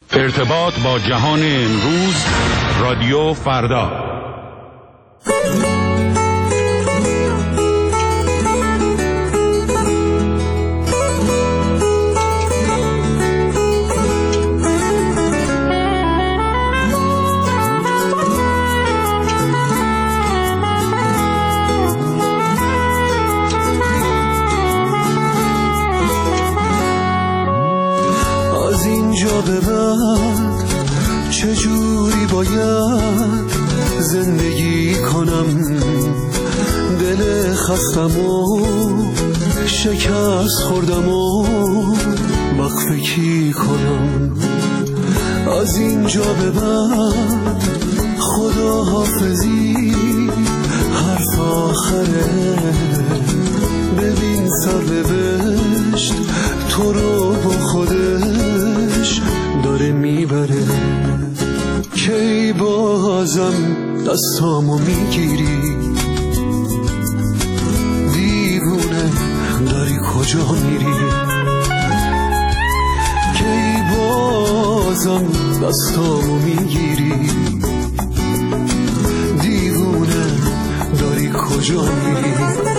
ارتباط با جهان امروز، رادیو فردا. از اینجا به بعد چجوری باید زندگی کنم؟ دل خستم و شکست خوردم و وقفه کی کنم؟ از اینجا به بعد خدا حافظی حرف آخره، ببین سرنوشت تو رو با خودش داره میبره. کی بازم دستامو میگیری؟ دیوونه داری کجا میری؟ کی بازم دستامو میگیری؟ دیوونه داری کجا میری؟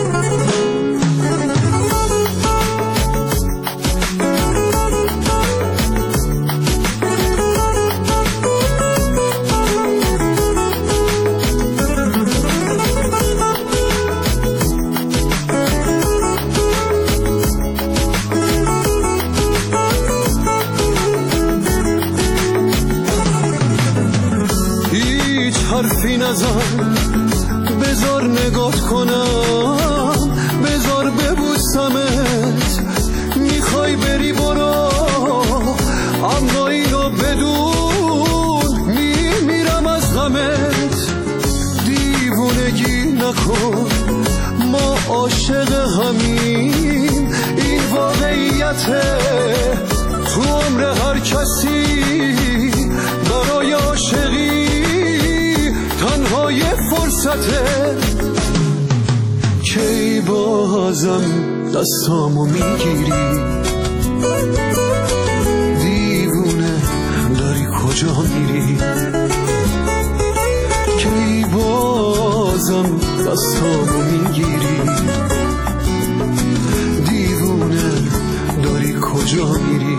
حرفی نزن، بذار نگاه کنم، بذار ببوسمت. میخوای بری برو، اما اینو بدون میمیرم از غمت. دیوونگی نکن، ما عاشق همین، این واقعیته. تو عمر هر کسی برای عاشقی تنهای فرصته. کی بازم دستامو میگیری؟ دیوونه داری کجا میری؟ کی بازم دستامو میگیری؟ دیوونه داری کجا میری؟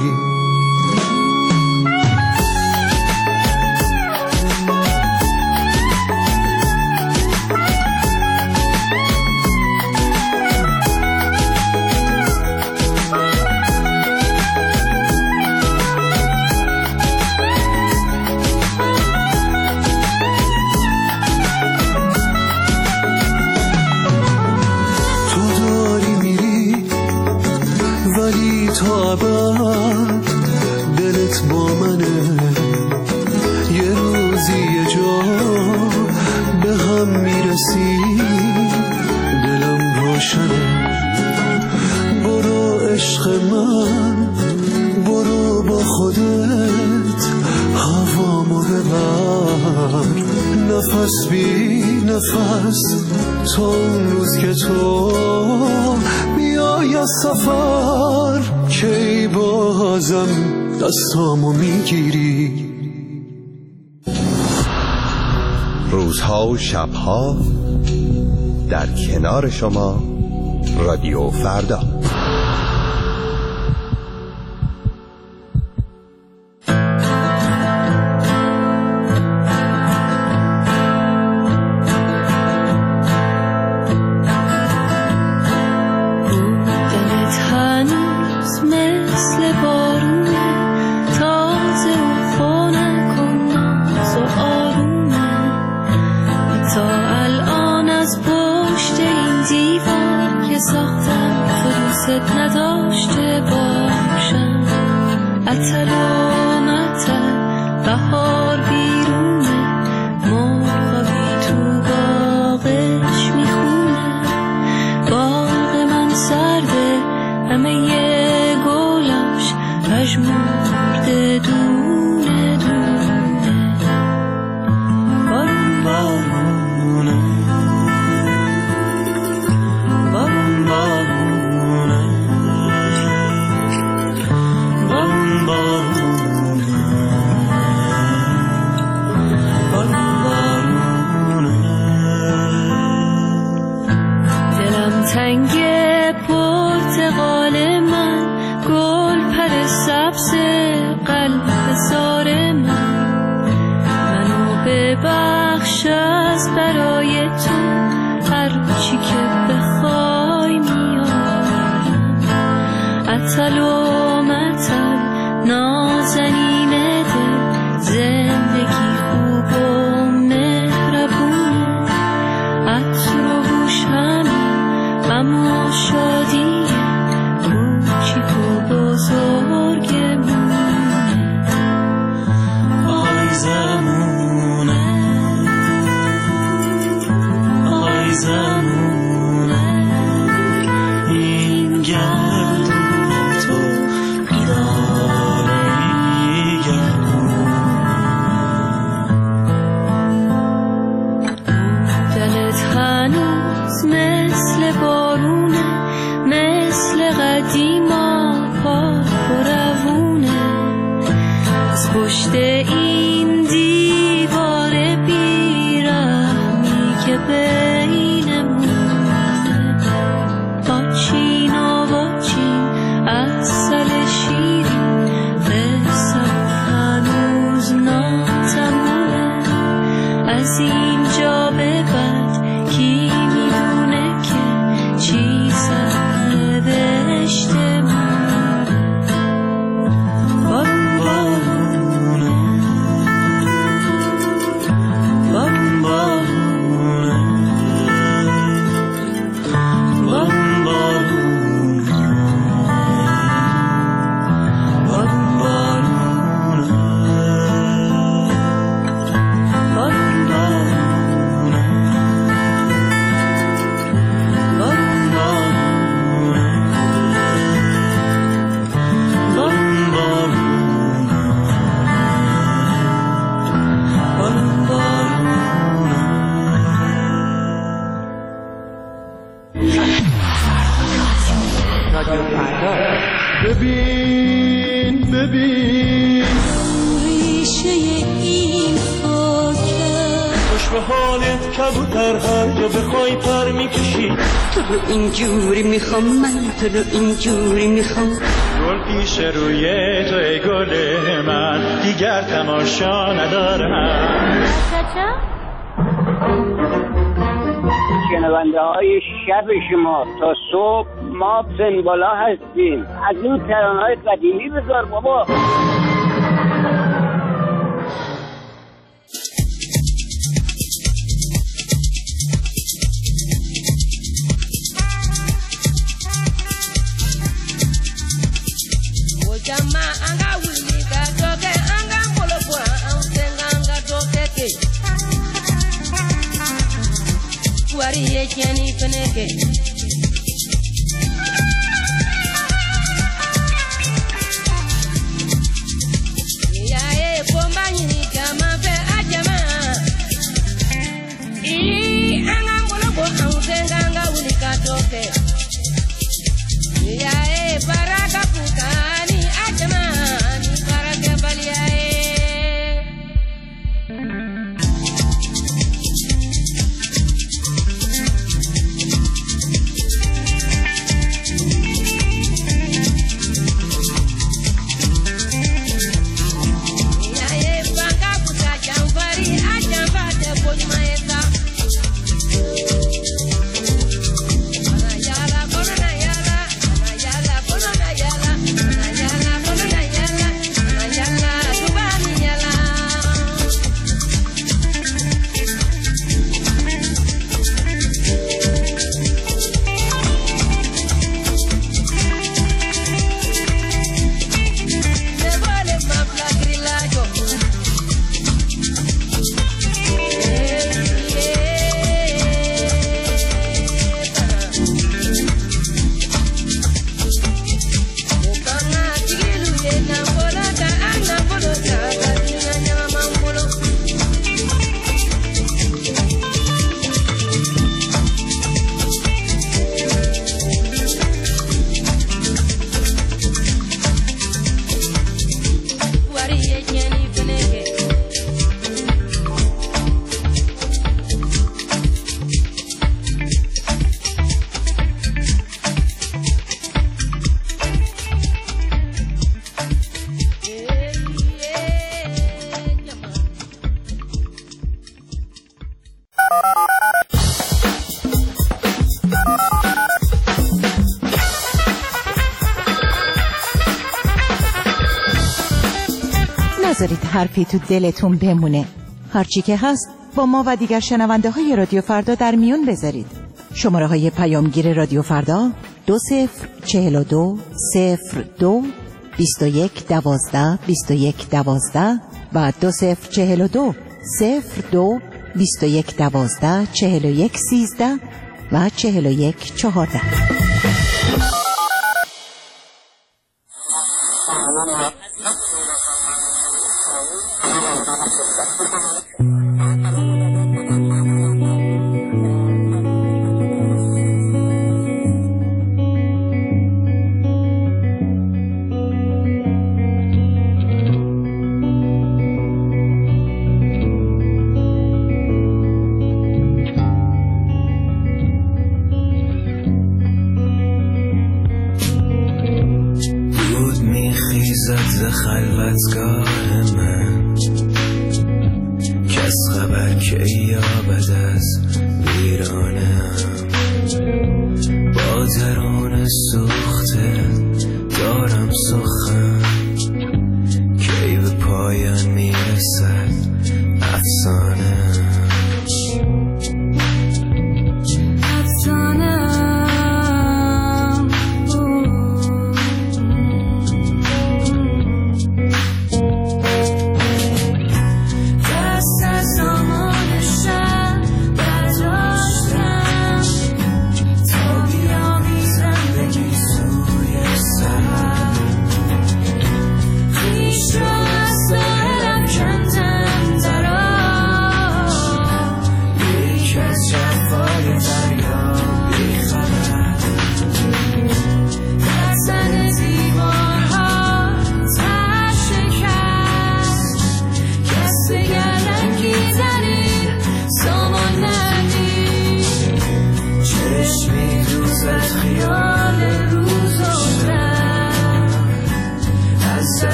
تا ابد دلت با منه، یه روزی یه جا به هم میرسی، دلم روشنه. برو عشق من، برو با خودت هوامو ببر، نفس بی نفس تا اون روز که تو بیای از سفر. کی بازم دستامو میگیری؟ روزها و شبها در کنار شما، رادیو فردا. سبز قلب زار منو ببخش از برای تو هر چی که بخوای میارم عطل و مطل نازنین دل زندگی خوب و مهربونه عطر و بوش همین اما شادی کوچیک و بزرگمونه آی زمونه آی زمونه این گردون تو بیداره دلت هنوز مثل بارونه مثل قدیما پاک و روونه از پشت این دیوار بیرحمی که بینمونه باچین و باچین اصل شیرین قصم هنوز ناتمونه از اینجا به بعد کی میدونه که چی سرنوشت من بارون بارونه بارون بارونه بارون بارونه بارون بارونه بارون بارونه بارون ببین ببین ریشه این خاکه خوش به حالت کبوتر هر جا بخوای پر میکشی تو رو اینجوری میخوام من تو رو اینجوری میخوام گل پیش روی تو ای گل من دیگر تماشا ندارم شنونده های شب شما تا صبح ما سنبالا هستیم از این ترانه‌های قدیمی بذار بابا Jenny Finnegan. نگذارید حرفی تو دلتون بمونه. هرچی که هست با ما و دیگر شنونده های رادیو فردا در میون بذارید. شماره های پیامگیر رادیو فردا 2042 02 21 12 21 12 و 2042 02 21 12 41 13 و 41 14. خلوتگاه من کس خبر که یابد از ویرانم، با درون سوخته دارم سخن کی به پایان میرسد افسانه.